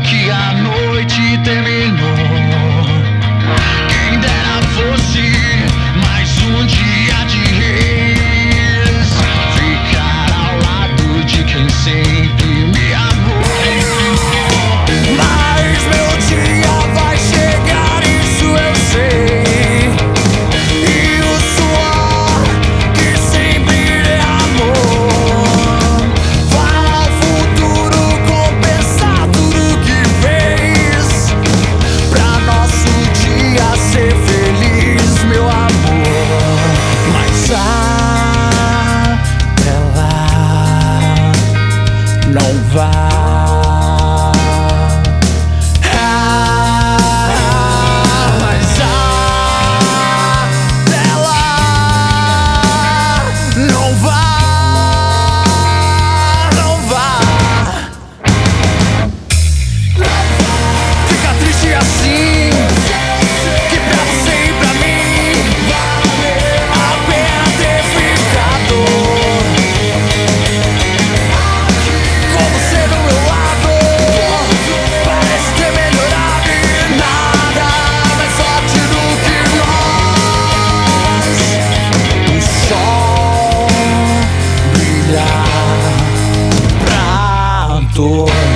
que a noite terminou. Quem dera fosse mais um dia de reis, ficar ao lado de quem sempre me amou. Mas meu dia vai chegar, isso eu sei. E o suor que sempre derramou vai ao futuro compensar tudo que fez, pra nosso dia ser feliz, meu amor. Mas até lá não vai. Tô